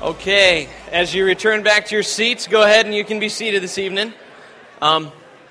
Okay, as you return back to your seats, go ahead and you can be seated this evening. The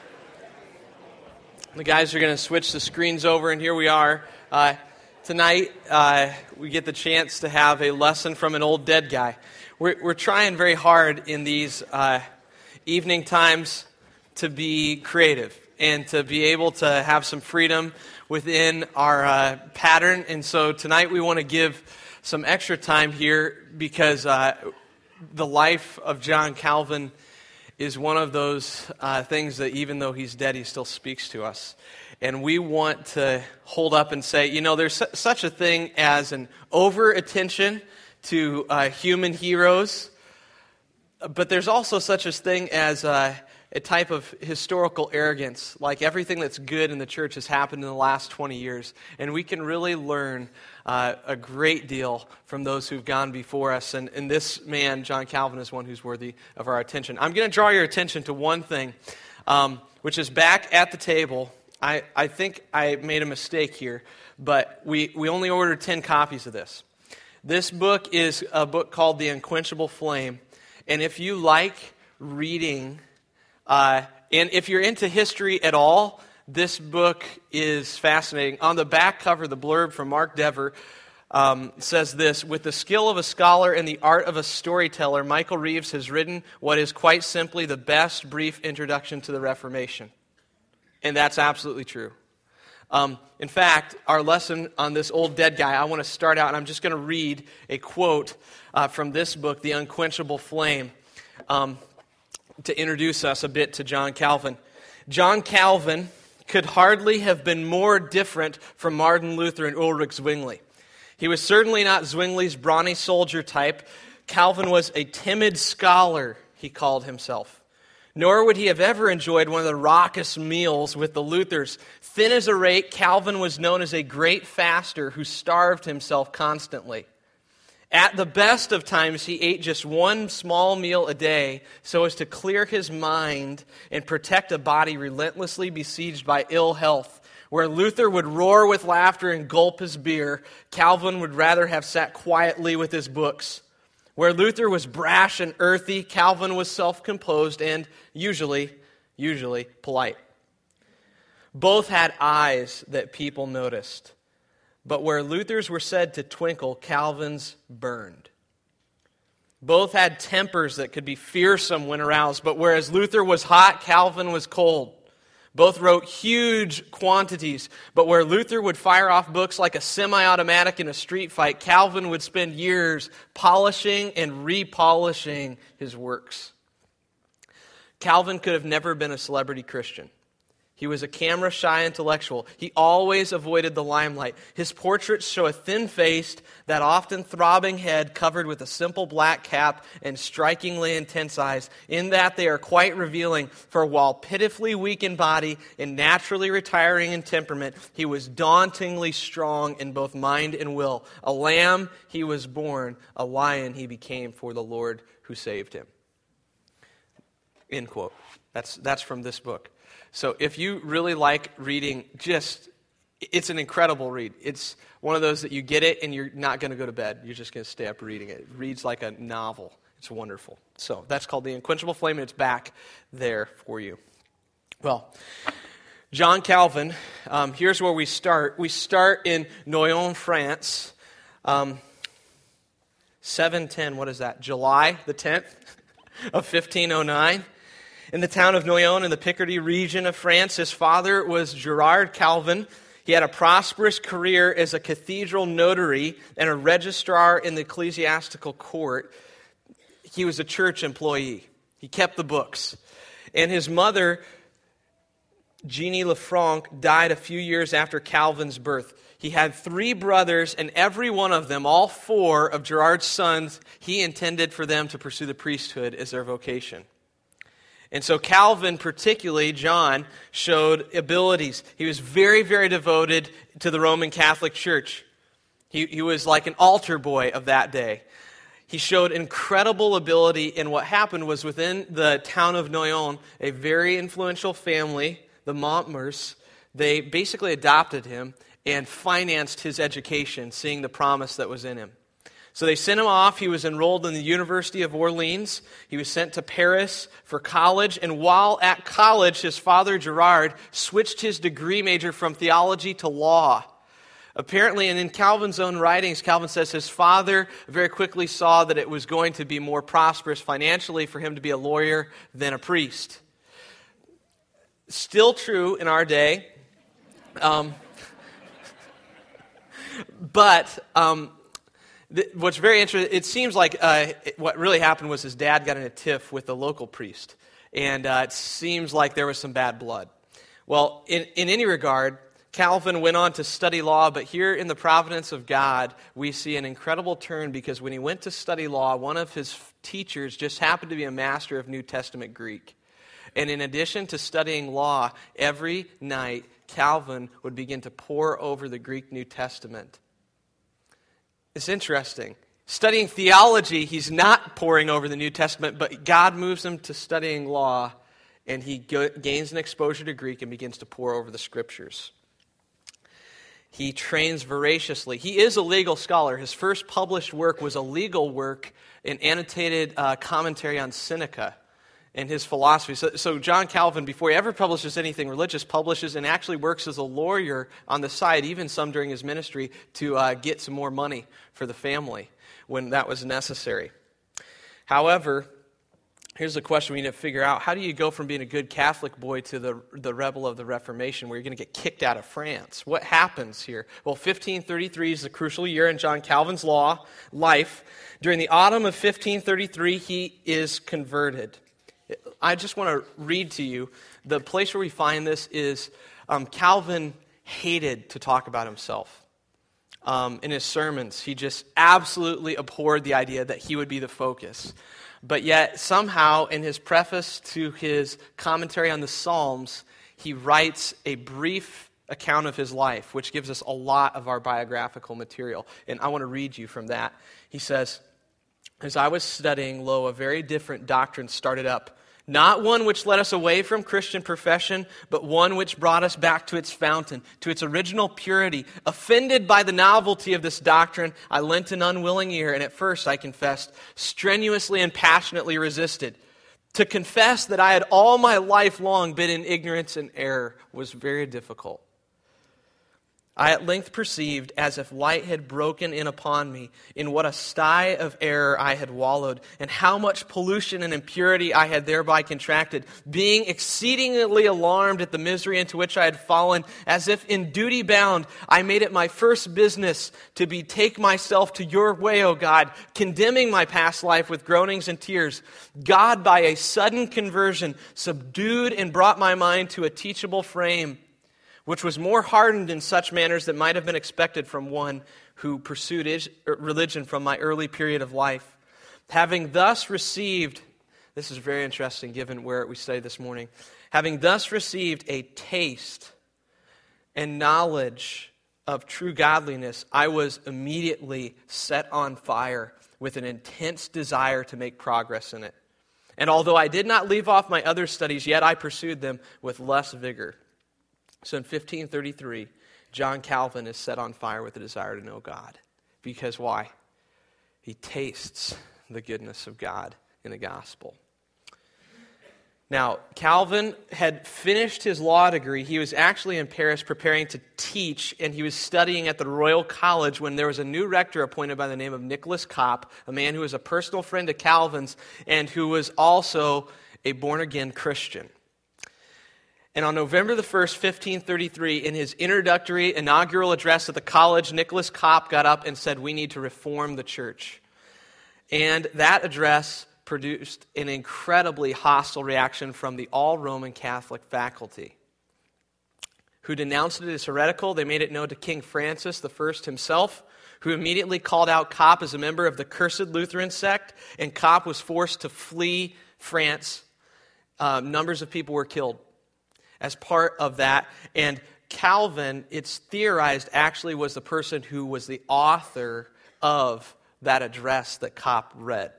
guys are going to switch the screens over, and here we are. Tonight, we get the chance to have a lesson from an old dead guy. We're trying very hard in these evening times to be creative and to be able to have some freedom within our pattern. And so tonight we want to give some extra time here because the life of John Calvin is one of those things that even though he's dead, he still speaks to us. And we want to hold up and say, you know, there's such a thing as an over-attention to human heroes, but there's also such a thing as a type of historical arrogance, like everything that's good in the church has happened in the last 20 years. And we can really learn a great deal from those who've gone before us. And this man, John Calvin, is one who's worthy of our attention. I'm going to draw your attention to one thing, which is back at the table. I think I made a mistake here, but we only ordered 10 copies of this. This book is a book called The Unquenchable Flame. And if you like reading, and if you're into history at all, this book is fascinating. On the back cover, the blurb from Mark Dever says this: with the skill of a scholar and the art of a storyteller, Michael Reeves has written what is quite simply the best brief introduction to the Reformation. And that's absolutely true. In fact, our lesson on this old dead guy, I want to start out, and I'm just going to read a quote from this book, The Unquenchable Flame, to introduce us a bit to John Calvin. John Calvin could hardly have been more different from Martin Luther and Ulrich Zwingli. He was certainly not Zwingli's brawny soldier type. Calvin was a timid scholar, he called himself. Nor would he have ever enjoyed one of the raucous meals with the Luthers. Thin as a rake, Calvin was known as a great faster who starved himself constantly. At the best of times, he ate just one small meal a day so as to clear his mind and protect a body relentlessly besieged by ill health. Where Luther would roar with laughter and gulp his beer, Calvin would rather have sat quietly with his books. Where Luther was brash and earthy, Calvin was self-composed and usually polite. Both had eyes that people noticed. But where Luther's were said to twinkle, Calvin's burned. Both had tempers that could be fearsome when aroused, but whereas Luther was hot, Calvin was cold. Both wrote huge quantities, but where Luther would fire off books like a semi-automatic in a street fight, Calvin would spend years polishing and repolishing his works. Calvin could have never been a celebrity Christian. He was a camera-shy intellectual. He always avoided the limelight. His portraits show a thin-faced, that often throbbing head covered with a simple black cap and strikingly intense eyes, in that they are quite revealing, for while pitifully weak in body and naturally retiring in temperament, he was dauntingly strong in both mind and will. A lamb he was born, a lion he became for the Lord who saved him. End quote. That's from this book. So if you really like reading, it's an incredible read. It's one of those that you get it and you're not going to go to bed. You're just going to stay up reading it. It reads like a novel. It's wonderful. So that's called The Unquenchable Flame, and it's back there for you. Well, John Calvin, here's where we start. We start in Noyon, France, 710, what is that? July the 10th of 1509. In the town of Noyon in the Picardy region of France, his father was Gerard Calvin. He had a prosperous career as a cathedral notary and a registrar in the ecclesiastical court. He was a church employee. He kept the books. And his mother, Jeannie Lefranc, died a few years after Calvin's birth. He had 3 brothers, and every one of them, all 4 of Gerard's sons, he intended for them to pursue the priesthood as their vocation. And so Calvin, particularly John, showed abilities. He was very, very devoted to the Roman Catholic Church. He was like an altar boy of that day. He showed incredible ability, and what happened was within the town of Noyon, a very influential family, the Montmers, they basically adopted him and financed his education, seeing the promise that was in him. So they sent him off. He was enrolled in the University of Orleans. He was sent to Paris for college. And while at college, his father, Gerard, switched his degree major from theology to law. Apparently, and in Calvin's own writings, Calvin says his father very quickly saw that it was going to be more prosperous financially for him to be a lawyer than a priest. Still true in our day. What's very interesting, it seems like what really happened was his dad got in a tiff with the local priest. And it seems like there was some bad blood. Well, in any regard, Calvin went on to study law, but here in the providence of God, we see an incredible turn because when he went to study law, one of his teachers just happened to be a master of New Testament Greek. And in addition to studying law, every night Calvin would begin to pore over the Greek New Testament. It's interesting. Studying theology, he's not poring over the New Testament, but God moves him to studying law, and he gains an exposure to Greek and begins to pore over the Scriptures. He trains voraciously. He is a legal scholar. His first published work was a legal work, an annotated commentary on Seneca and his philosophy. So John Calvin, before he ever publishes anything religious, publishes and actually works as a lawyer on the side, even some during his ministry, to get some more money for the family when that was necessary. However, here's the question we need to figure out. How do you go from being a good Catholic boy to the rebel of the Reformation where you're going to get kicked out of France? What happens here? Well, 1533 is the crucial year in John Calvin's life. During the autumn of 1533, he is converted. I just want to read to you. The place where we find this is Calvin hated to talk about himself. In his sermons, he just absolutely abhorred the idea that he would be the focus. But yet, somehow, in his preface to his commentary on the Psalms, he writes a brief account of his life, which gives us a lot of our biographical material. And I want to read you from that. He says, "As I was studying, lo, a very different doctrine started up. Not one which led us away from Christian profession, but one which brought us back to its fountain, to its original purity. Offended by the novelty of this doctrine, I lent an unwilling ear, and at first, I confessed, strenuously and passionately resisted. To confess that I had all my life long been in ignorance and error was very difficult. I at length perceived, as if light had broken in upon me, in what a sty of error I had wallowed, and how much pollution and impurity I had thereby contracted, being exceedingly alarmed at the misery into which I had fallen, as if in duty bound, I made it my first business to betake myself to your way, O God, condemning my past life with groanings and tears. God, by a sudden conversion, subdued and brought my mind to a teachable frame, which was more hardened in such manners that might have been expected from one who pursued religion from my early period of life. Having thus received," this is very interesting given where we studied this morning, "having thus received a taste and knowledge of true godliness, I was immediately set on fire with an intense desire to make progress in it. And although I did not leave off my other studies, yet I pursued them with less vigor." So in 1533, John Calvin is set on fire with a desire to know God. Because why? He tastes the goodness of God in the gospel. Now, Calvin had finished his law degree. He was actually in Paris preparing to teach, and he was studying at the Royal College when there was a new rector appointed by the name of Nicholas Kopp, a man who was a personal friend of Calvin's and who was also a born-again Christian. And on November the 1st, 1533, in his introductory inaugural address at the college, Nicholas Kopp got up and said, "We need to reform the church." And that address produced an incredibly hostile reaction from the all-Roman Catholic faculty, who denounced it as heretical. They made it known to King Francis I himself, who immediately called out Kopp as a member of the cursed Lutheran sect, and Kopp was forced to flee France. Numbers of people were killed as part of that. And Calvin, it's theorized, actually was the person who was the author of that address that Kopp read.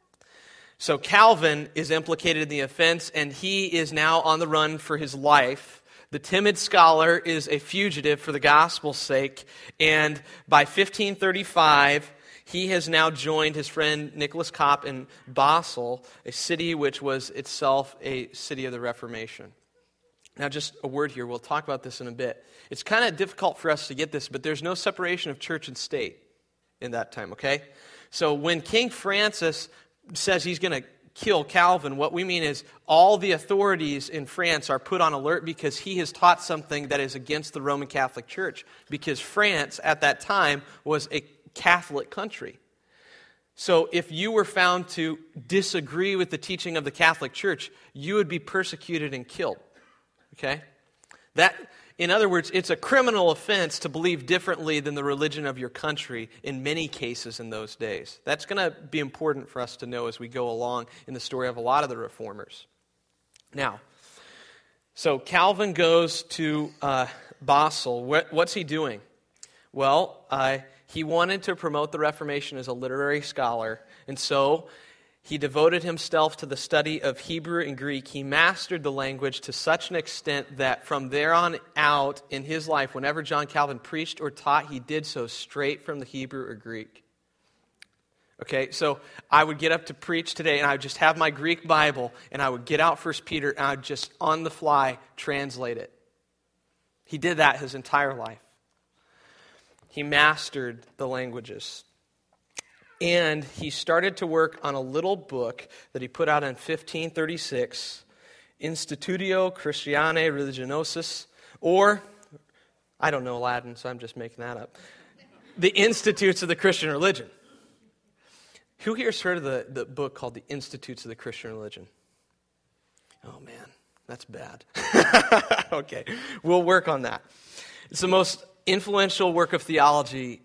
So Calvin is implicated in the offense, and he is now on the run for his life. The timid scholar is a fugitive for the gospel's sake, and by 1535, he has now joined his friend Nicholas Kopp in Basel, a city which was itself a city of the Reformation. Now, just a word here. We'll talk about this in a bit. It's kind of difficult for us to get this, but there's no separation of church and state in that time, okay? So when King Francis says he's going to kill Calvin, what we mean is all the authorities in France are put on alert because he has taught something that is against the Roman Catholic Church, because France at that time was a Catholic country. So if you were found to disagree with the teaching of the Catholic Church, you would be persecuted and killed. Okay? That, in other words, it's a criminal offense to believe differently than the religion of your country in many cases in those days. That's going to be important for us to know as we go along in the story of a lot of the reformers. Now, so Calvin goes to Basel. What's he doing? Well, he wanted to promote the Reformation as a literary scholar, and so he devoted himself to the study of Hebrew and Greek. He mastered the language to such an extent that from there on out in his life, whenever John Calvin preached or taught, he did so straight from the Hebrew or Greek. Okay, so I would get up to preach today, and I would just have my Greek Bible, and I would get out 1 Peter, and I would just on the fly translate it. He did that his entire life. He mastered the languages. And he started to work on a little book that he put out in 1536, Institutio Christianae Religiosus, or, I don't know Latin, so I'm just making that up, The Institutes of the Christian Religion. Who here has heard of the book called The Institutes of the Christian Religion? Oh man, that's bad. Okay, we'll work on that. It's the most influential work of theology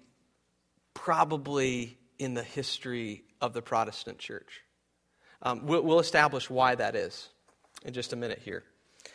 probably in the history of the Protestant church. We'll establish why that is in just a minute here.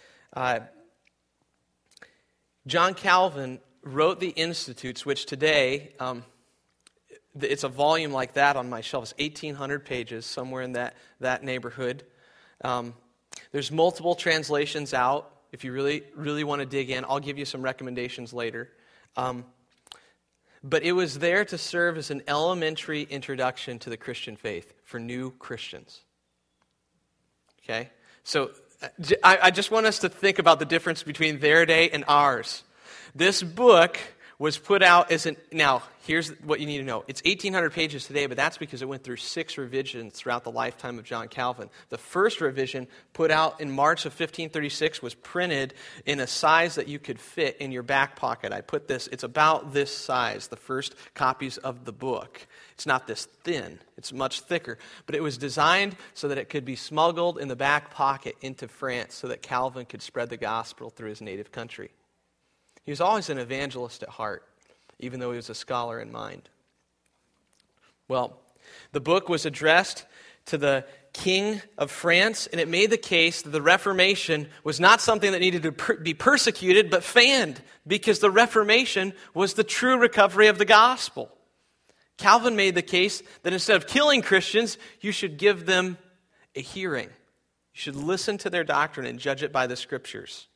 John Calvin wrote the Institutes, which today, it's a volume like that on my shelf. It's 1,800 pages, somewhere in that neighborhood. There's multiple translations out. If you really want to dig in, I'll give you some recommendations later. But it was there to serve as an elementary introduction to the Christian faith for new Christians. Okay? So I just want us to think about the difference between their day and ours. This book was put out as now, here's what you need to know. It's 1,800 pages today, but that's because it went through 6 revisions throughout the lifetime of John Calvin. The first revision, put out in March of 1536, was printed in a size that you could fit in your back pocket. I put this, it's about this size, the first copies of the book. It's not this thin, it's much thicker. But it was designed so that it could be smuggled in the back pocket into France so that Calvin could spread the gospel through his native country. He was always an evangelist at heart, even though he was a scholar in mind. Well, the book was addressed to the King of France, and it made the case that the Reformation was not something that needed to be persecuted, but fanned, because the Reformation was the true recovery of the gospel. Calvin made the case that instead of killing Christians, you should give them a hearing. You should listen to their doctrine and judge it by the Scriptures.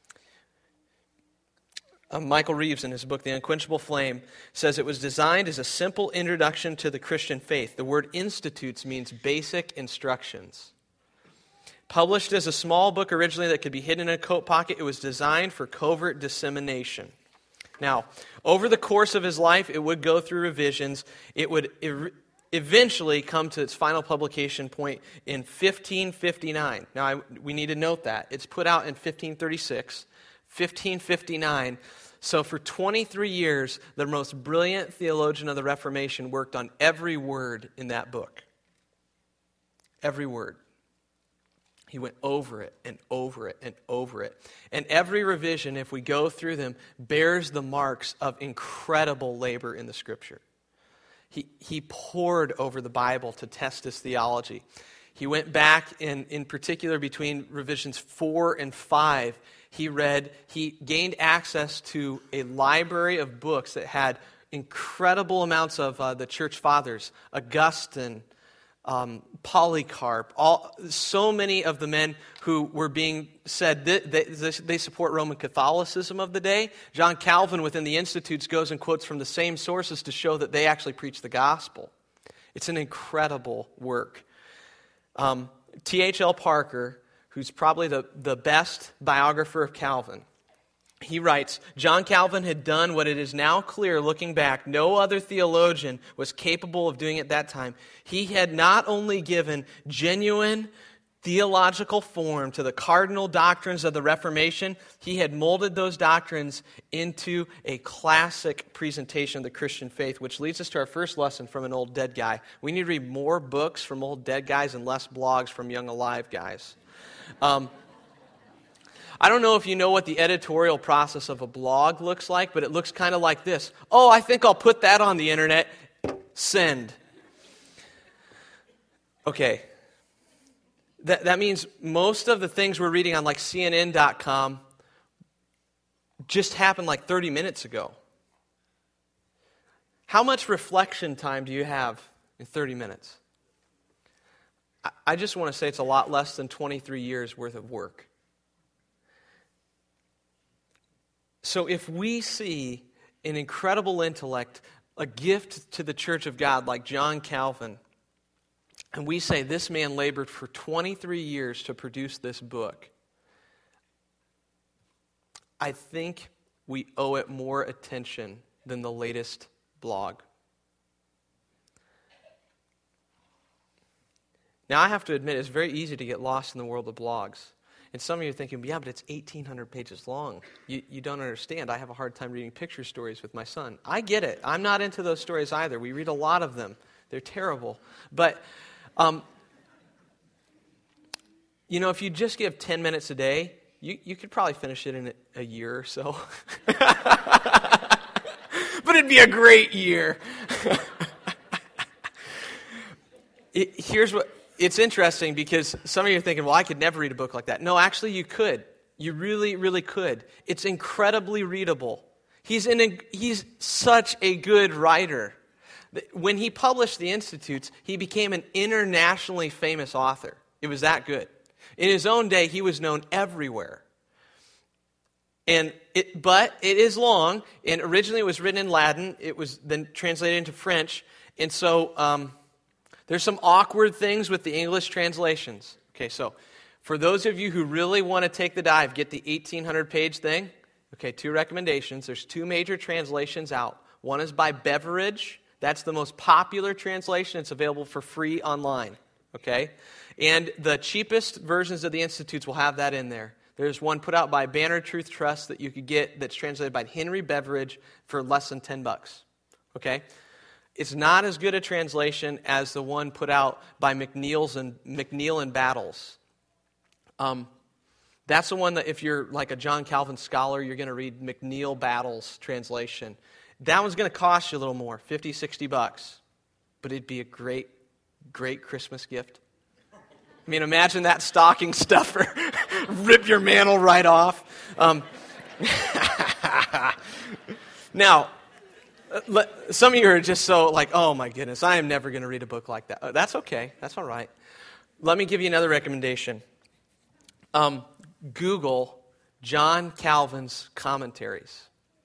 Michael Reeves, in his book, The Unquenchable Flame, says it was designed as a simple introduction to the Christian faith. The word institutes means basic instructions. Published as a small book originally that could be hidden in a coat pocket, it was designed for covert dissemination. Now, over the course of his life, it would go through revisions. It would eventually come to its final publication point in 1559. Now, we need to note that. It's put out in 1536. 1559. So for 23 years, the most brilliant theologian of the Reformation worked on every word in that book. Every word. He went over it and over it and over it. And every revision, if we go through them, bears the marks of incredible labor in the Scripture. He pored over the Bible to test his theology. He went back, in particular between revisions 4 and 5, he gained access to a library of books that had incredible amounts of the church fathers, Augustine, Polycarp, so many of the men who were being said they support Roman Catholicism of the day. John Calvin within the Institutes goes and quotes from the same sources to show that they actually preach the gospel. It's an incredible work. T.H.L. Parker, who's probably the best biographer of Calvin, he writes, John Calvin had done what it is now clear, looking back, no other theologian was capable of doing at that time. He had not only given genuine theological form to the cardinal doctrines of the Reformation, he had molded those doctrines into a classic presentation of the Christian faith, which leads us to our first lesson from an old dead guy. We need to read more books from old dead guys and less blogs from young alive guys. I don't know if you know what the editorial process of a blog looks like, but it looks kind of like this. Oh, I think I'll put that on the internet. Send. Okay. That means most of the things we're reading on like CNN.com just happened like 30 minutes ago. How much reflection time do you have in 30 minutes? I just want to say it's a lot less than 23 years worth of work. So if we see an incredible intellect, a gift to the church of God like John Calvin, and we say this man labored for 23 years to produce this book, I think we owe it more attention than the latest blog. Now I have to admit, it's very easy to get lost in the world of blogs. And some of you are thinking, yeah, but it's 1,800 pages long. You don't understand. I have a hard time reading picture stories with my son. I get it. I'm not into those stories either. We read a lot of them. They're terrible. But, if you just give 10 minutes a day, you could probably finish it in a year or so. But it'd be a great year. Here's what... It's interesting because some of you are thinking, well, I could never read a book like that. No, actually you could. You really, really could. It's incredibly readable. He's such a good writer. When he published the Institutes, he became an internationally famous author. It was that good. In his own day, he was known everywhere. But it is long, and originally it was written in Latin. It was then translated into French, and so... there's some awkward things with the English translations. Okay, so for those of you who really want to take the dive, get the 1,800-page thing. Okay, 2 recommendations. There's 2 major translations out. One is by Beveridge. That's the most popular translation. It's available for free online. Okay? And the cheapest versions of the Institutes will have that in there. There's one put out by Banner Truth Trust that you could get that's translated by Henry Beveridge for less than $10. Okay? It's not as good a translation as the one put out by McNeil and Battles. That's the one that if you're like a John Calvin scholar, you're going to read McNeil Battles translation. That one's going to cost you a little more, $50, $60. But it'd be a great, great Christmas gift. I mean, imagine that stocking stuffer. Rip your mantle right off. Now, some of you are just so like, oh my goodness, I am never going to read a book like that. That's okay. That's all right. Let me give you another recommendation. Google John Calvin's commentaries.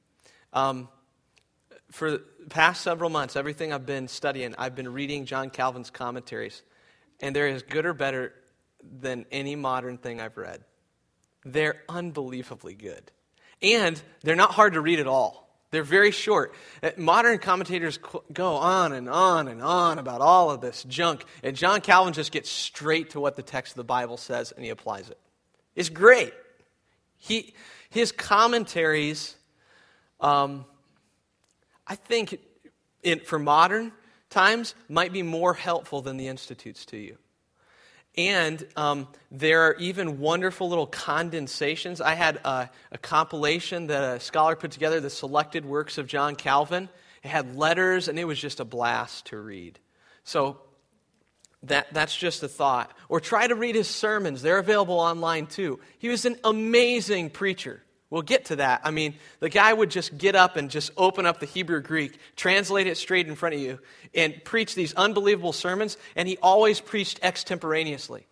For the past several months, everything I've been studying, I've been reading John Calvin's commentaries. And they're as good or better than any modern thing I've read. They're unbelievably good. And they're not hard to read at all. They're very short. Modern commentators go on and on and on about all of this junk. And John Calvin just gets straight to what the text of the Bible says, and he applies it. It's great. His commentaries, I think, for modern times, might be more helpful than the Institutes to you. And there are even wonderful little condensations. I had a compilation that a scholar put together, the selected works of John Calvin. It had letters, and it was just a blast to read. So that's just a thought. Or try to read his sermons. They're available online too. He was an amazing preacher. We'll get to that. I mean, the guy would just get up and just open up the Hebrew Greek, translate it straight in front of you, and preach these unbelievable sermons, and he always preached extemporaneously.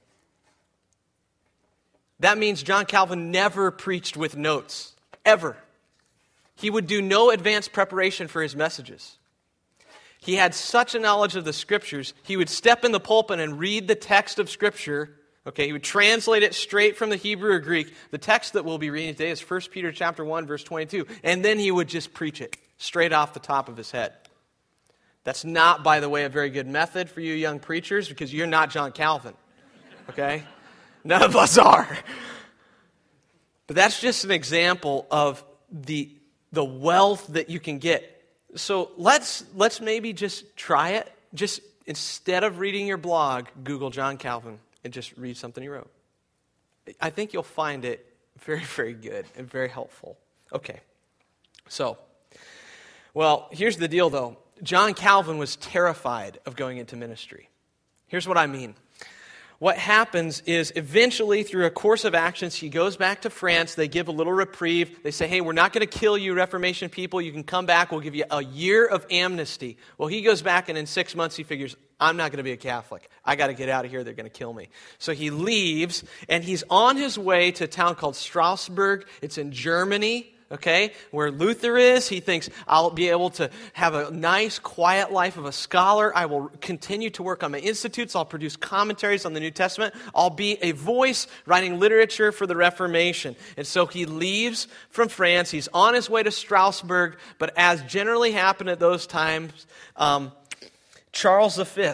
That means John Calvin never preached with notes, ever. He would do no advanced preparation for his messages. He had such a knowledge of the Scriptures, he would step in the pulpit and read the text of Scripture. Okay, he would translate it straight from the Hebrew or Greek. The text that we'll be reading today is 1 Peter chapter 1, verse 22. And then he would just preach it straight off the top of his head. That's not, by the way, a very good method for you young preachers, because you're not John Calvin. Okay? None of us are. But that's just an example of the wealth that you can get. So let's maybe just try it. Just instead of reading your blog, Google John Calvin and just read something he wrote. I think you'll find it very, very good and very helpful. Okay. So, well, here's the deal though. John Calvin was terrified of going into ministry. Here's what I mean. What happens is eventually, through a course of actions, he goes back to France. They give a little reprieve. They say, hey, we're not going to kill you, Reformation people. You can come back. We'll give you a year of amnesty. Well, he goes back, and in 6 months, he figures, I'm not going to be a Catholic. I got to get out of here. They're going to kill me. So he leaves, and he's on his way to a town called Strasbourg. It's in Germany. Okay, where Luther is. He thinks, I'll be able to have a nice, quiet life of a scholar. I will continue to work on my institutes. I'll produce commentaries on the New Testament. I'll be a voice writing literature for the Reformation. And so he leaves from France. He's on his way to Strasbourg. But as generally happened at those times, Charles V,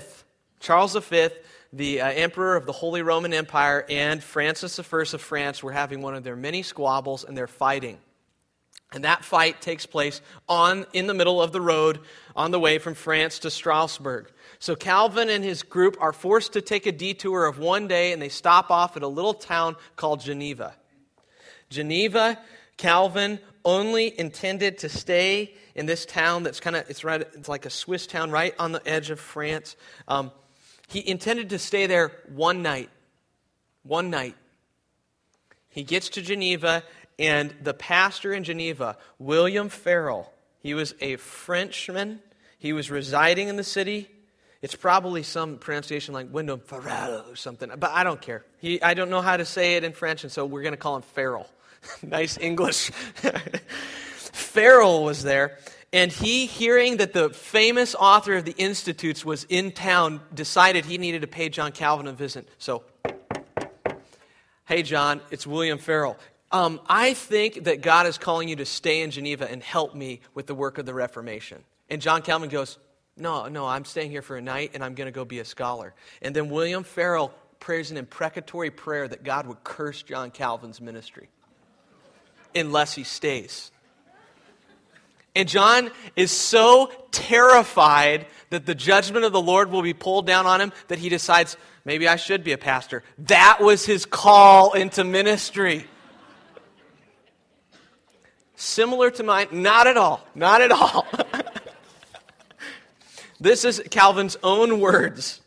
the emperor of the Holy Roman Empire, and Francis I of France were having one of their many squabbles, and they're fighting. And that fight takes place in the middle of the road on the way from France to Strasbourg. So Calvin and his group are forced to take a detour of one day, and they stop off at a little town called Geneva. Geneva, Calvin only intended to stay in this town that's it's like a Swiss town right on the edge of France. He intended to stay there one night. One night. He gets to Geneva, and the pastor in Geneva, William Farel, he was a Frenchman. He was residing in the city. It's probably some pronunciation like Wyndham Farel or something, but I don't care. I don't know how to say it in French, and so we're going to call him Farel. Nice English. Farel was there, and he, hearing that the famous author of the Institutes was in town, decided he needed to pay John Calvin a visit. So, hey John, it's William Farel. I think that God is calling you to stay in Geneva and help me with the work of the Reformation. And John Calvin goes, no, I'm staying here for a night, and I'm going to go be a scholar. And then William Farel prays an imprecatory prayer that God would curse John Calvin's ministry unless he stays. And John is so terrified that the judgment of the Lord will be pulled down on him that he decides, maybe I should be a pastor. That was his call into ministry. Similar to mine? Not at all. Not at all. This is Calvin's own words.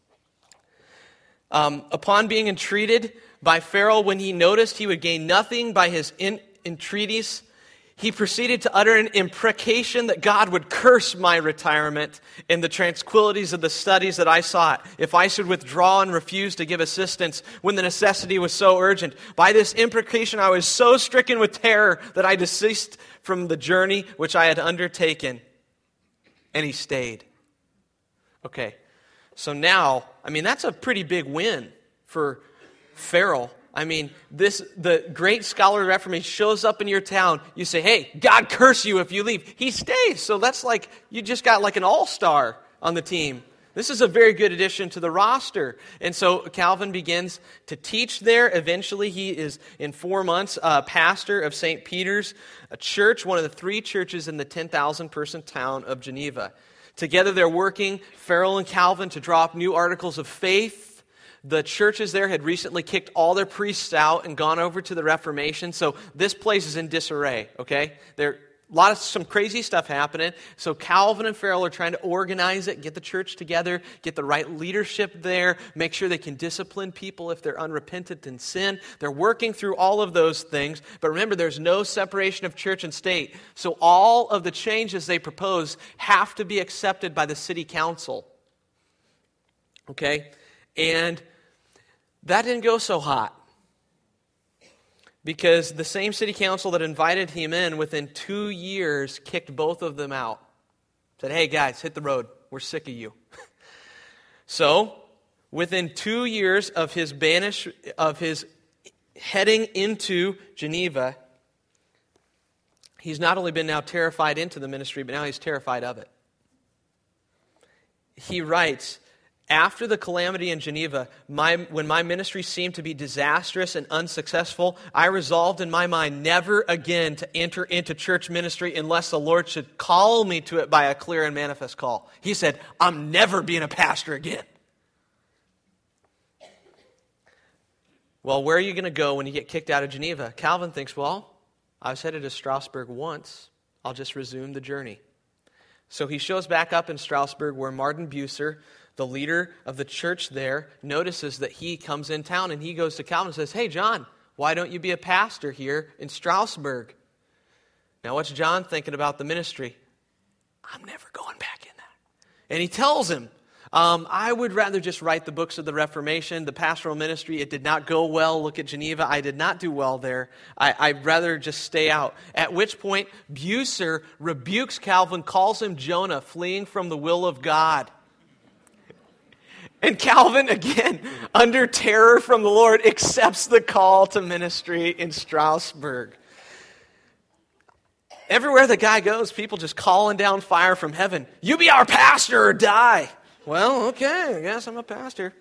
Upon being entreated by Farel, when he noticed he would gain nothing by his entreaties, he proceeded to utter an imprecation that God would curse my retirement and the tranquillities of the studies that I sought if I should withdraw and refuse to give assistance when the necessity was so urgent. By this imprecation I was so stricken with terror that I desisted from the journey which I had undertaken. And he stayed. Okay, so now, that's a pretty big win for Farel. The great scholar of Reformation shows up in your town. You say, hey, God curse you if you leave. He stays. So that's like, you just got like an all-star on the team. This is a very good addition to the roster. And so Calvin begins to teach there. Eventually, he is, in 4 months, pastor of St. Peter's, a church, one of the 3 churches in the 10,000-person town of Geneva. Together, they're working, Farel and Calvin, to draw up new articles of faith. The churches there had recently kicked all their priests out and gone over to the Reformation, so this place is in disarray, okay? They're some crazy stuff happening. So Calvin and Farel are trying to organize it, get the church together, get the right leadership there, make sure they can discipline people if they're unrepentant in sin. They're working through all of those things. But remember, there's no separation of church and state. So all of the changes they propose have to be accepted by the city council. Okay? And that didn't go so hot. Because the same city council that invited him in within 2 years kicked both of them out. Said, hey guys, hit the road. We're sick of you. So, within 2 years of his heading into Geneva, he's not only been now terrified into the ministry, but now he's terrified of it. He writes, after the calamity in Geneva, when my ministry seemed to be disastrous and unsuccessful, I resolved in my mind never again to enter into church ministry unless the Lord should call me to it by a clear and manifest call. He said, I'm never being a pastor again. Well, where are you going to go when you get kicked out of Geneva? Calvin thinks, well, I was headed to Strasbourg once. I'll just resume the journey. So he shows back up in Strasbourg where Martin Bucer, the leader of the church there, notices that he comes in town, and he goes to Calvin and says, hey, John, why don't you be a pastor here in Strasbourg? Now, what's John thinking about the ministry? I'm never going back in that. And he tells him, I would rather just write the books of the Reformation, the pastoral ministry. It did not go well. Look at Geneva. I did not do well there. I'd rather just stay out. At which point, Bucer rebukes Calvin, calls him Jonah, fleeing from the will of God. And Calvin, again, under terror from the Lord, accepts the call to ministry in Strasbourg. Everywhere the guy goes, people just calling down fire from heaven. You be our pastor or die. Well, okay, I guess I'm a pastor.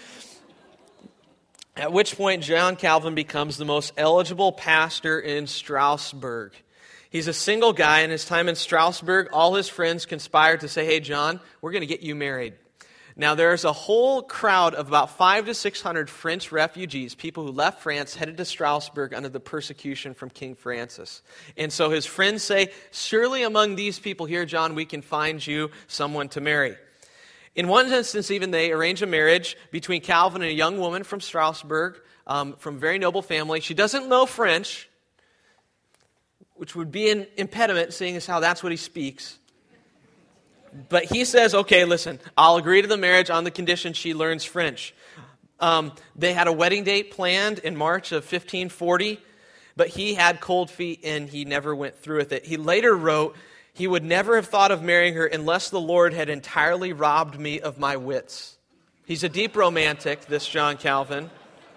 At which point, John Calvin becomes the most eligible pastor in Strasbourg. He's a single guy. In his time in Strasbourg, all his friends conspired to say, hey, John, we're going to get you married. Now, there's a whole crowd of about 500 to 600 French refugees, people who left France, headed to Strasbourg under the persecution from King Francis. And so his friends say, surely among these people here, John, we can find you someone to marry. In one instance, even they arrange a marriage between Calvin and a young woman from Strasbourg, from a very noble family. She doesn't know French, which would be an impediment, seeing as how that's what he speaks. But he says, okay, listen, I'll agree to the marriage on the condition she learns French. They had a wedding date planned in March of 1540, but he had cold feet and he never went through with it. He later wrote, he would never have thought of marrying her unless the Lord had entirely robbed me of my wits. He's a deep romantic, this John Calvin.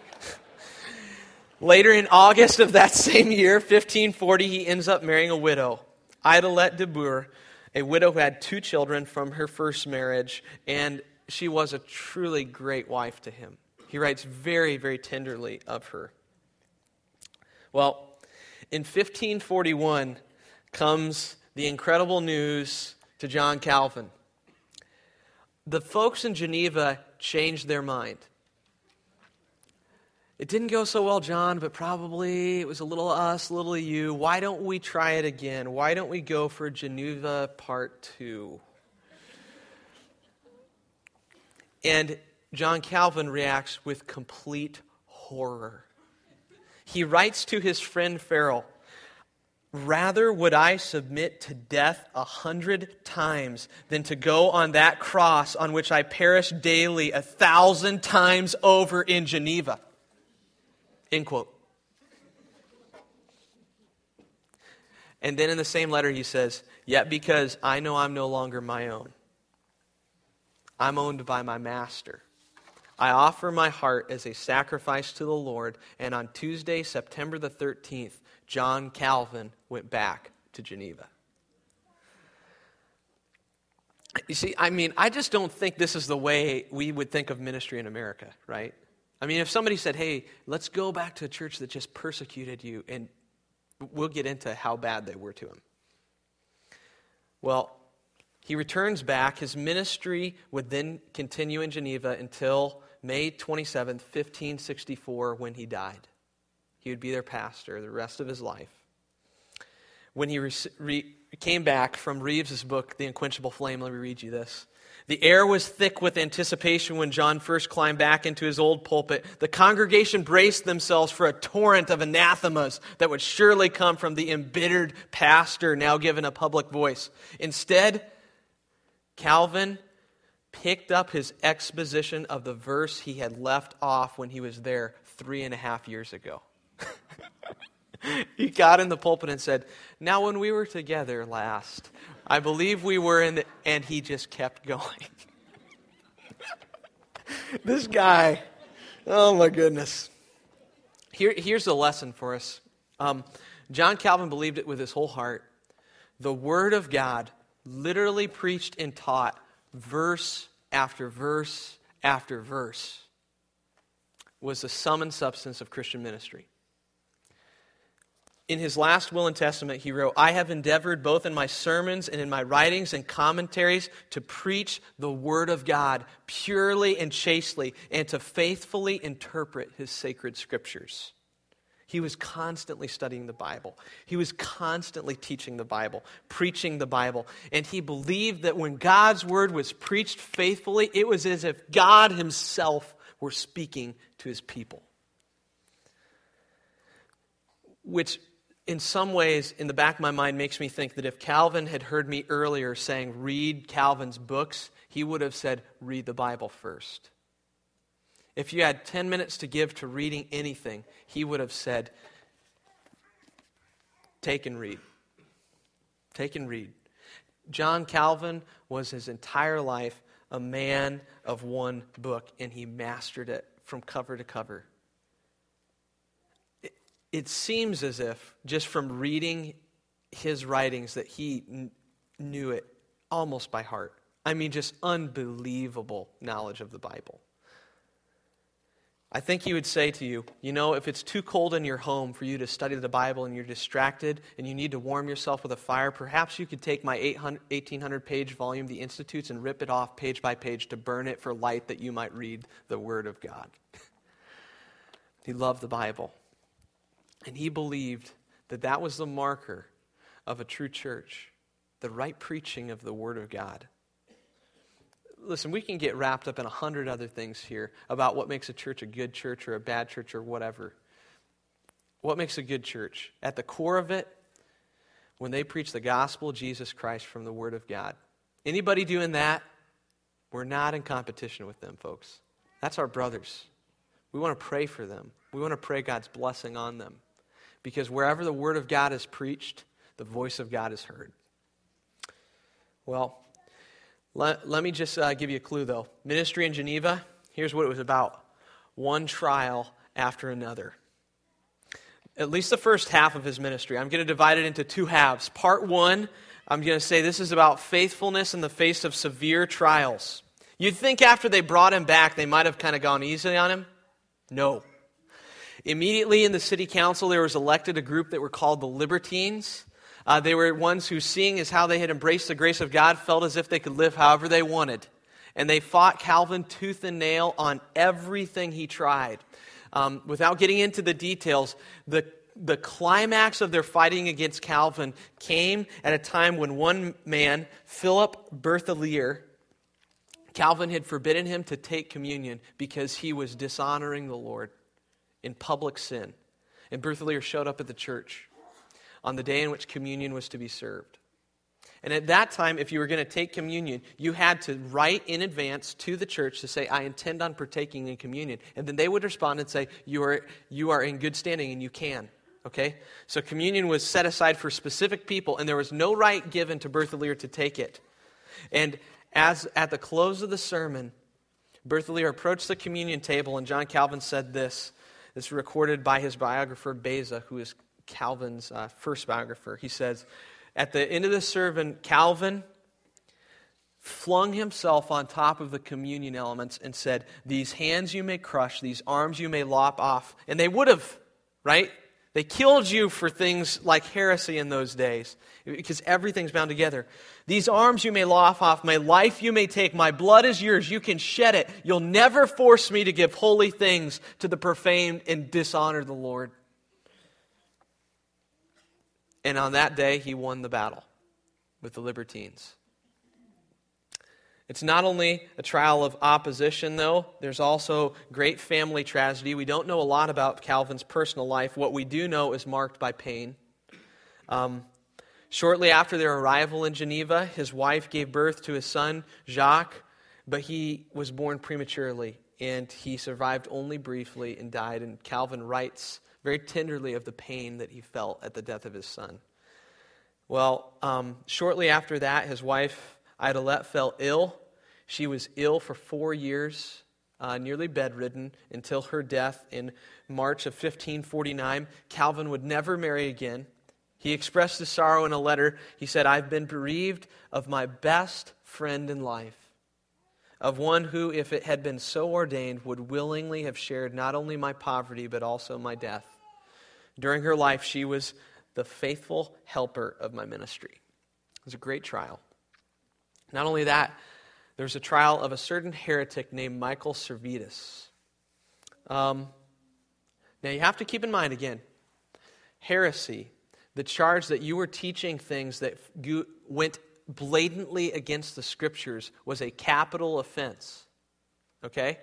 Later in August of that same year, 1540, he ends up marrying a widow, Idelette de Boer, a widow who had 2 children from her first marriage, and she was a truly great wife to him. He writes very, very tenderly of her. Well, in 1541 comes the incredible news to John Calvin. The folks in Geneva changed their mind. It didn't go so well, John, but probably it was a little us, a little you. Why don't we try it again? Why don't we go for Geneva Part 2? And John Calvin reacts with complete horror. He writes to his friend Farel, rather would I submit to death 100 times than to go on that cross on which I perish daily 1,000 times over in Geneva. End quote. And then in the same letter he says, yet because I know I'm no longer my own, I'm owned by my master. I offer my heart as a sacrifice to the Lord. And on Tuesday, September the 13th, John Calvin went back to Geneva. You see, I just don't think this is the way we would think of ministry in America, right? I mean, if somebody said, hey, let's go back to a church that just persecuted you, and we'll get into how bad they were to him. Well, he returns back. His ministry would then continue in Geneva until May 27th, 1564, when he died. He would be their pastor the rest of his life. when he came back from Reeves's book, The Unquenchable Flame. Let me read you this. The air was thick with anticipation when John first climbed back into his old pulpit. The congregation braced themselves for a torrent of anathemas that would surely come from the embittered pastor now given a public voice. Instead, Calvin picked up his exposition of the verse he had left off when he was there 3.5 years ago. He got in the pulpit and said, "Now when we were together last, I believe we were in the..." And he just kept going. This guy, oh my goodness. Here's a lesson for us. John Calvin believed it with his whole heart. The Word of God, literally preached and taught, verse after verse after verse, was the sum and substance of Christian ministry. In his last will and testament, he wrote, "I have endeavored both in my sermons and in my writings and commentaries to preach the Word of God purely and chastely and to faithfully interpret His sacred Scriptures." He was constantly studying the Bible. He was constantly teaching the Bible, preaching the Bible. And he believed that when God's Word was preached faithfully, it was as if God Himself were speaking to His people. Which, in some ways, in the back of my mind, makes me think that if Calvin had heard me earlier saying, read Calvin's books, he would have said, read the Bible first. If you had 10 minutes to give to reading anything, he would have said, take and read. Take and read. John Calvin was his entire life a man of one book, and he mastered it from cover to cover. It seems as if, just from reading his writings, that he knew it almost by heart. I mean, just unbelievable knowledge of the Bible. I think he would say to you, if it's too cold in your home for you to study the Bible and you're distracted and you need to warm yourself with a fire, perhaps you could take my 1,800-page volume, The Institutes, and rip it off page by page to burn it for light that you might read the Word of God. He loved the Bible. And he believed that that was the marker of a true church, the right preaching of the Word of God. Listen, we can get wrapped up in 100 other things here about what makes a church a good church or a bad church or whatever. What makes a good church? At the core of it, when they preach the gospel of Jesus Christ from the Word of God. Anybody doing that, we're not in competition with them, folks. That's our brothers. We want to pray for them. We want to pray God's blessing on them. Because wherever the Word of God is preached, the voice of God is heard. Well, let me just give you a clue, though. Ministry in Geneva, here's what it was about. One trial after another. At least the first half of his ministry. I'm going to divide it into two halves. Part one, I'm going to say this is about faithfulness in the face of severe trials. You'd think after they brought him back, they might have kind of gone easy on him. No. Immediately in the city council, there was elected a group that were called the Libertines. They were ones who, seeing as how they had embraced the grace of God, felt as if they could live however they wanted. And they fought Calvin tooth and nail on everything he tried. Without getting into the details, the climax of their fighting against Calvin came at a time when one man, Philip Berthelier, Calvin had forbidden him to take communion because he was dishonoring the Lord in public sin. And Berthelier showed up at the church on the day in which communion was to be served. And at that time, if you were going to take communion, you had to write in advance to the church to say, I intend on partaking in communion. And then they would respond and say, you are in good standing and you can. Okay? So communion was set aside for specific people, and there was no right given to Berthelier to take it. And as at the close of the sermon, Berthelier approached the communion table, and John Calvin said this. It's recorded by his biographer, Beza, who is Calvin's first biographer. He says, at the end of the sermon, Calvin flung himself on top of the communion elements and said, these hands you may crush, these arms you may lop off. And they would have, right? They killed you for things like heresy in those days, because everything's bound together. These arms you may lop off, my life you may take, my blood is yours, you can shed it. You'll never force me to give holy things to the profane and dishonor the Lord. And on that day, he won the battle with the Libertines. It's not only a trial of opposition, though. There's also great family tragedy. We don't know a lot about Calvin's personal life. What we do know is marked by pain. Shortly after their arrival in Geneva, his wife gave birth to his son, Jacques, but he was born prematurely, and he survived only briefly and died. And Calvin writes very tenderly of the pain that he felt at the death of his son. Well, shortly after that, his wife, Idelette, fell ill. She was ill for 4 years, nearly bedridden, until her death in March of 1549. Calvin would never marry again. He expressed his sorrow in a letter. He said, "I've been bereaved of my best friend in life, of one who, if it had been so ordained, would willingly have shared not only my poverty, but also my death. During her life, she was the faithful helper of my ministry." It was a great trial. Not only that, there was a trial of a certain heretic named Michael Servetus. Now you have to keep in mind again, heresy, the charge that you were teaching things that went blatantly against the Scriptures, was a capital offense. Okay?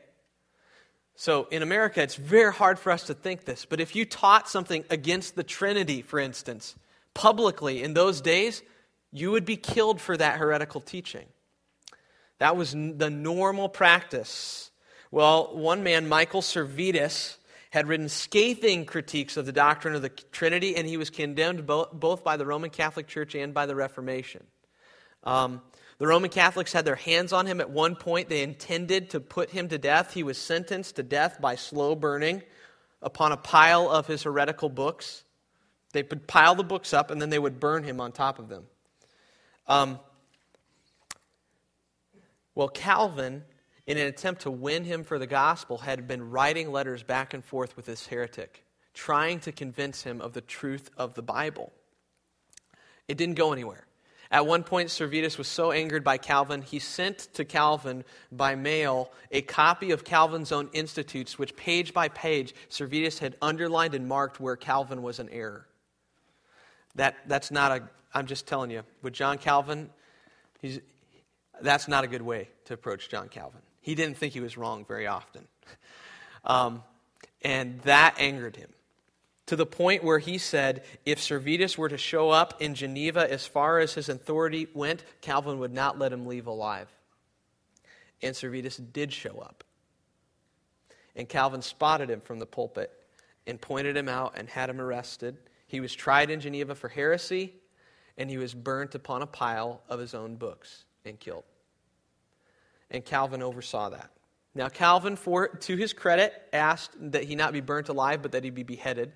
So in America, it's very hard for us to think this, but if you taught something against the Trinity, for instance, publicly in those days, you would be killed for that heretical teaching. That was the normal practice. Well, one man, Michael Servetus, had written scathing critiques of the doctrine of the Trinity, and he was condemned both by the Roman Catholic Church and by the Reformation. The Roman Catholics had their hands on him at one point. They intended to put him to death. He was sentenced to death by slow burning upon a pile of his heretical books. They would pile the books up, and then they would burn him on top of them. Well, Calvin, in an attempt to win him for the gospel, had been writing letters back and forth with this heretic, trying to convince him of the truth of the Bible. It didn't go anywhere. At one point, Servetus was so angered by Calvin, he sent to Calvin by mail a copy of Calvin's own Institutes, which page by page, Servetus had underlined and marked where Calvin was in error. That's not I'm just telling you, with John Calvin, that's not a good way to approach John Calvin. He didn't think he was wrong very often. And that angered him, to the point where he said if Servetus were to show up in Geneva as far as his authority went, Calvin would not let him leave alive. And Servetus did show up. And Calvin spotted him from the pulpit and pointed him out and had him arrested. He was tried in Geneva for heresy, and he was burnt upon a pile of his own books and killed. And Calvin oversaw that. Now Calvin, to his credit, asked that he not be burnt alive, but that he be beheaded.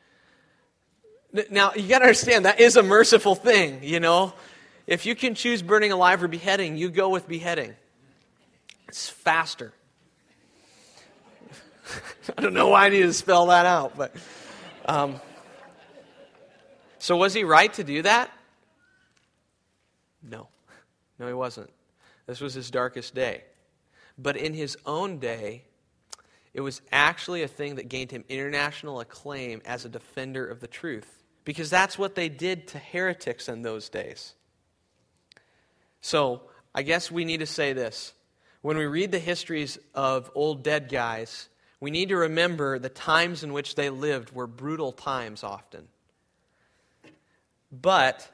Now, you got to understand, that is a merciful thing, you know. If you can choose burning alive or beheading, you go with beheading. It's faster. I don't know why I need to spell that out, but... So was he right to do that? No, he wasn't. This was his darkest day. But in his own day, it was actually a thing that gained him international acclaim as a defender of the truth. Because that's what they did to heretics in those days. So, I guess we need to say this. When we read the histories of old dead guys, we need to remember the times in which they lived were brutal times often. But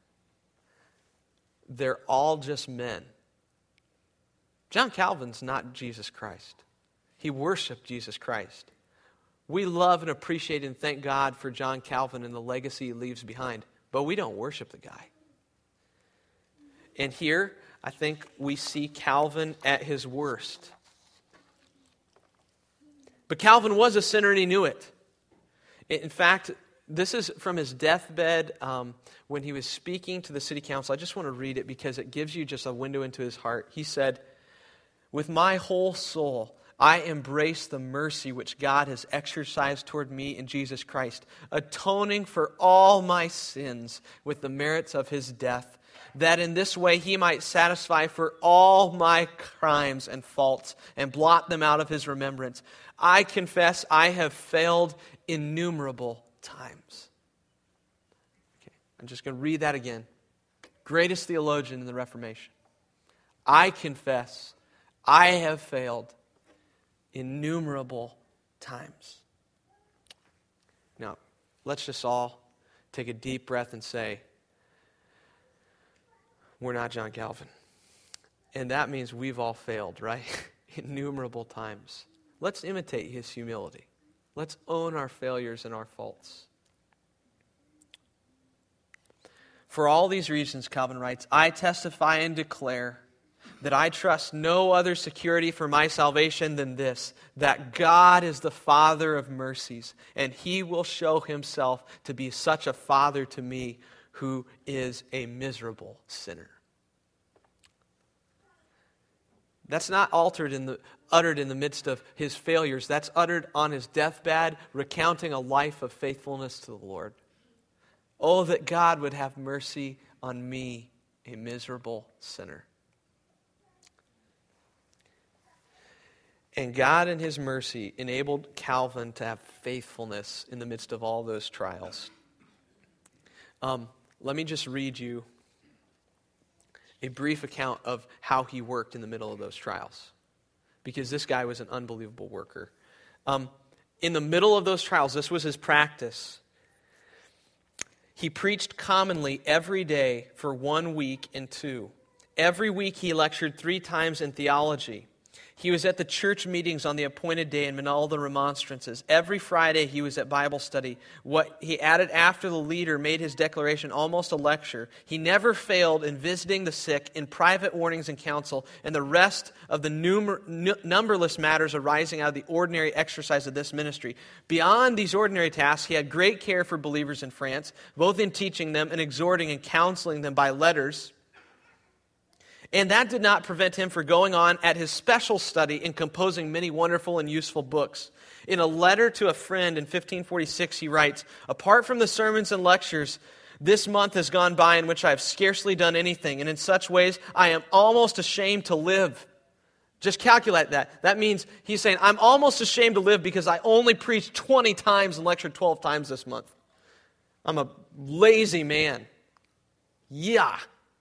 they're all just men. John Calvin's not Jesus Christ. He worshiped Jesus Christ. We love and appreciate and thank God for John Calvin and the legacy he leaves behind, but we don't worship the guy. And here, I think we see Calvin at his worst. But Calvin was a sinner and he knew it. In fact, this is from his deathbed when he was speaking to the city council. I just want to read it because it gives you just a window into his heart. He said, "With my whole soul, I embrace the mercy which God has exercised toward me in Jesus Christ, atoning for all my sins with the merits of his death, that in this way he might satisfy for all my crimes and faults and blot them out of his remembrance. I confess I have failed innumerable times." Okay. I'm just going to read that again. Greatest theologian in the Reformation. I confess I have failed innumerable times. Now, let's just all take a deep breath and say, we're not John Calvin. And that means we've all failed, right? Innumerable times. Let's imitate his humility. Let's own our failures and our faults. For all these reasons, Calvin writes, I testify and declare that I trust no other security for my salvation than this, that God is the Father of mercies, and He will show Himself to be such a Father to me who is a miserable sinner. That's not uttered in the midst of his failures. That's uttered on his deathbed, recounting a life of faithfulness to the Lord. Oh, that God would have mercy on me, a miserable sinner. And God in His mercy enabled Calvin to have faithfulness in the midst of all those trials. Let me just read you a brief account of how he worked in the middle of those trials, because this guy was an unbelievable worker. In the middle of those trials, this was his practice. He preached commonly every day for 1 week and 2. Every week he lectured 3 times in theology. He was at the church meetings on the appointed day and in all the remonstrances. Every Friday he was at Bible study. What he added after the leader made his declaration almost a lecture. He never failed in visiting the sick, in private warnings and counsel, and the rest of the numberless matters arising out of the ordinary exercise of this ministry. Beyond these ordinary tasks, he had great care for believers in France, both in teaching them and exhorting and counseling them by letters. And that did not prevent him from going on at his special study and composing many wonderful and useful books. In a letter to a friend in 1546, he writes, apart from the sermons and lectures, this month has gone by in which I have scarcely done anything, and in such ways I am almost ashamed to live. Just calculate that. That means he's saying, I'm almost ashamed to live because I only preached 20 times and lectured 12 times this month. I'm a lazy man. Yeah.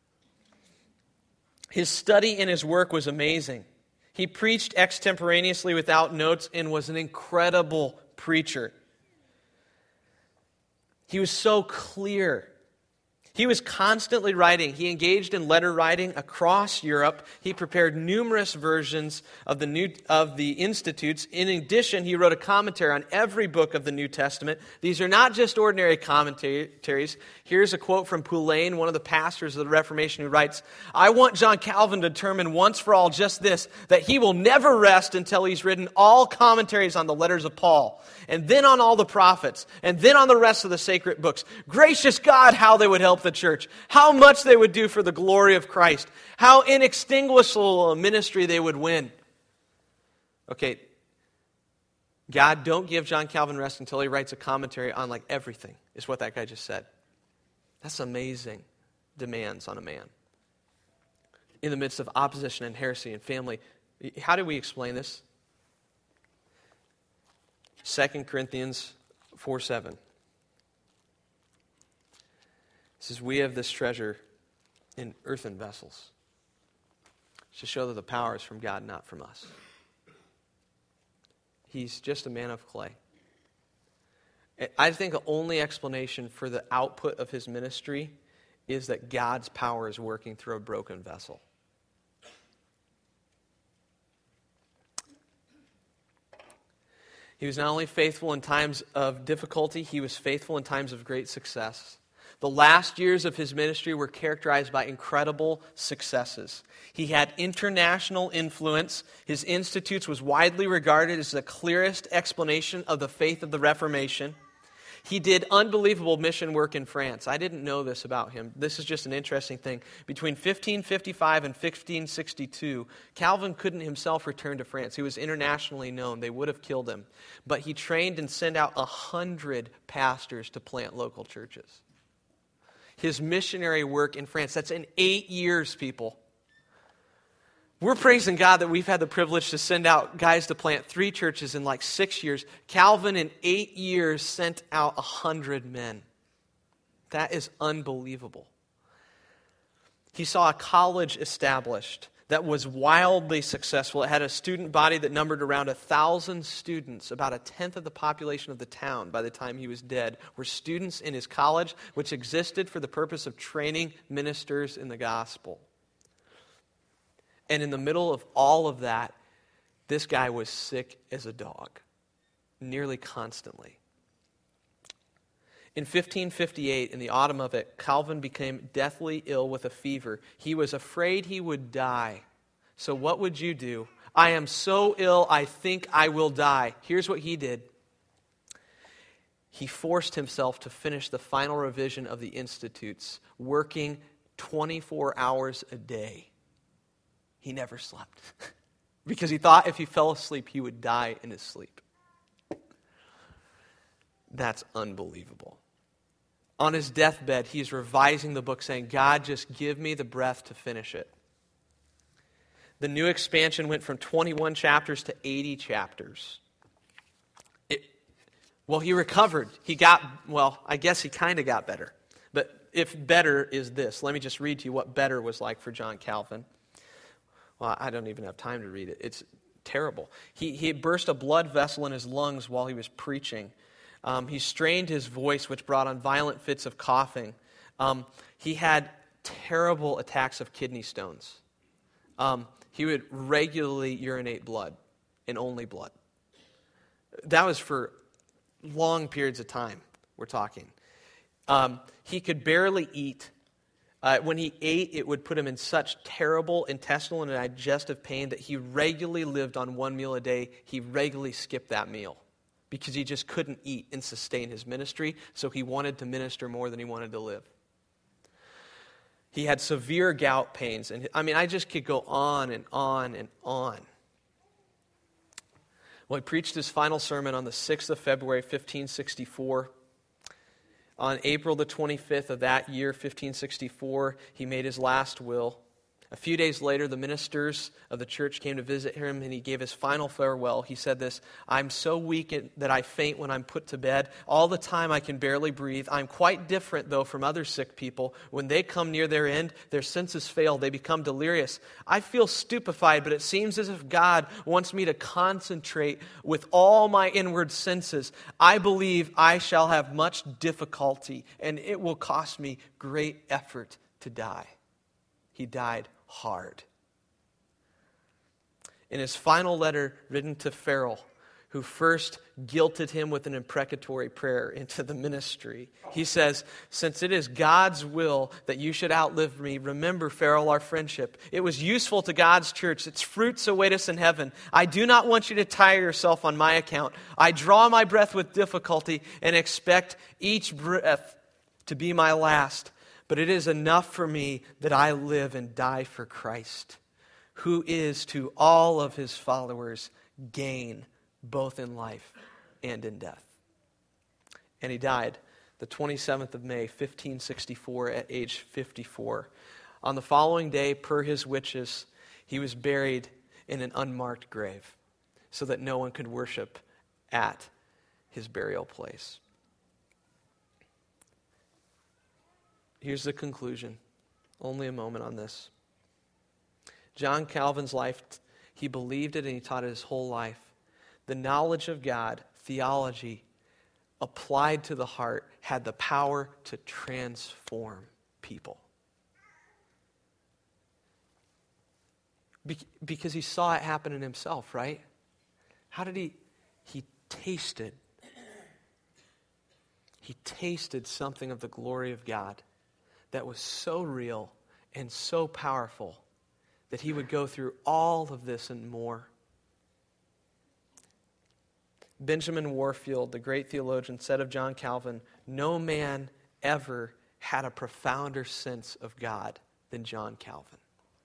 His study and his work was amazing. He preached extemporaneously without notes and was an incredible preacher. He was so clear. He was constantly writing. He engaged in letter writing across Europe. He prepared numerous versions of the Institutes. In addition, he wrote a commentary on every book of the New Testament. These are not just ordinary commentaries. Here's a quote from Poulain, one of the pastors of the Reformation, who writes, I want John Calvin to determine once for all just this, that he will never rest until he's written all commentaries on the letters of Paul, and then on all the prophets, and then on the rest of the sacred books. Gracious God, how they would help the church, how much they would do for the glory of Christ, how inextinguishable a ministry they would win. Okay, God, don't give John Calvin rest until he writes a commentary on like everything, is what that guy just said. That's amazing demands on a man. In the midst of opposition and heresy and family, how do we explain this? 2 Corinthians 4:7. It says, we have this treasure in earthen vessels to show that the power is from God, not from us. He's just a man of clay. I think the only explanation for the output of his ministry is that God's power is working through a broken vessel. He was not only faithful in times of difficulty, he was faithful in times of great success. The last years of his ministry were characterized by incredible successes. He had international influence. His Institutes was widely regarded as the clearest explanation of the faith of the Reformation. He did unbelievable mission work in France. I didn't know this about him. This is just an interesting thing. Between 1555 and 1562, Calvin couldn't himself return to France. He was internationally known. They would have killed him. But he trained and sent out 100 pastors to plant local churches. His missionary work in France, that's in 8 years, people. We're praising God that we've had the privilege to send out guys to plant 3 churches in like 6 years. Calvin in 8 years sent out 100 men. That is unbelievable. He saw a college established that was wildly successful. It had a student body that numbered around 1,000 students. About a tenth of the population of the town by the time he was dead were students in his college, which existed for the purpose of training ministers in the gospel. And in the middle of all of that, this guy was sick as a dog, nearly constantly. In 1558, in the autumn of it, Calvin became deathly ill with a fever. He was afraid he would die. So what would you do? I am so ill, I think I will die. Here's what he did. He forced himself to finish the final revision of the Institutes, working 24 hours a day. He never slept because he thought if he fell asleep, he would die in his sleep. That's unbelievable. On his deathbed, he's revising the book saying, God, just give me the breath to finish it. The new expansion went from 21 chapters to 80 chapters. He recovered. I guess he kind of got better. But if better is this, let me just read to you what better was like for John Calvin. Well, I don't even have time to read it. It's terrible. He burst a blood vessel in his lungs while he was preaching. He strained his voice, which brought on violent fits of coughing. He had terrible attacks of kidney stones. He would regularly urinate blood, and only blood. That was for long periods of time, we're talking. He could barely eat. When he ate, it would put him in such terrible intestinal and digestive pain that he regularly lived on one meal a day. He regularly skipped that meal because he just couldn't eat and sustain his ministry, so he wanted to minister more than he wanted to live. He had severe gout pains, and I just could go on and on and on. Well, he preached his final sermon on the 6th of February, 1564. On April the 25th of that year, 1564, he made his last will. A few days later, the ministers of the church came to visit him, and he gave his final farewell. He said this, I'm so weak that I faint when I'm put to bed. All the time I can barely breathe. I'm quite different, though, from other sick people. When they come near their end, their senses fail. They become delirious. I feel stupefied, but it seems as if God wants me to concentrate with all my inward senses. I believe I shall have much difficulty, and it will cost me great effort to die. He died hard. In his final letter written to Farel, who first guilted him with an imprecatory prayer into the ministry, he says, since it is God's will that you should outlive me, remember, Farel, our friendship. It was useful to God's church. Its fruits await us in heaven. I do not want you to tire yourself on my account. I draw my breath with difficulty and expect each breath to be my last. But it is enough for me that I live and die for Christ, who is to all of his followers gain, both in life and in death. And he died the 27th of May, 1564, at age 54. On the following day, per his wishes, he was buried in an unmarked grave so that no one could worship at his burial place. Here's the conclusion. Only a moment on this. John Calvin's life, he believed it and he taught it his whole life. The knowledge of God, theology, applied to the heart, had the power to transform people. Because he saw it happen in himself, right? How did he tasted. He tasted something of the glory of God that was so real and so powerful that he would go through all of this and more. Benjamin Warfield, the great theologian, said of John Calvin, no man ever had a profounder sense of God than John Calvin.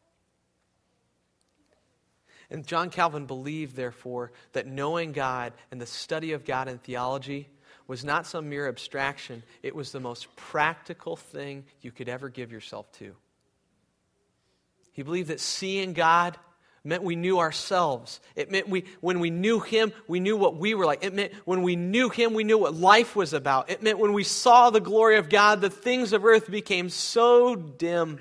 And John Calvin believed, therefore, that knowing God and the study of God in theology was not some mere abstraction. It was the most practical thing you could ever give yourself to. He believed that seeing God meant we knew ourselves. It meant when we knew Him, we knew what we were like. It meant when we knew Him, we knew what life was about. It meant when we saw the glory of God, the things of earth became so dim.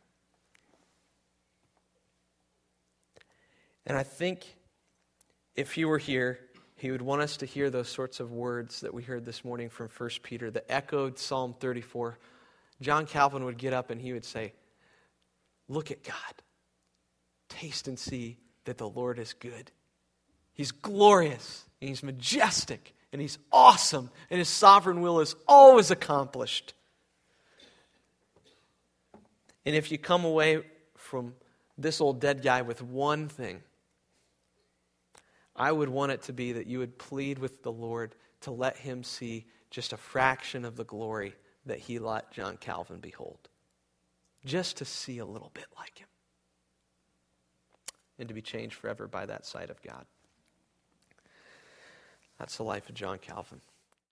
And I think if He were here, He would want us to hear those sorts of words that we heard this morning from 1 Peter that echoed Psalm 34. John Calvin would get up and he would say, look at God. Taste and see that the Lord is good. He's glorious, and He's majestic, and He's awesome, and His sovereign will is always accomplished. And if you come away from this old dead guy with one thing, I would want it to be that you would plead with the Lord to let Him see just a fraction of the glory that He let John Calvin behold. Just to see a little bit like Him. And to be changed forever by that sight of God. That's the life of John Calvin.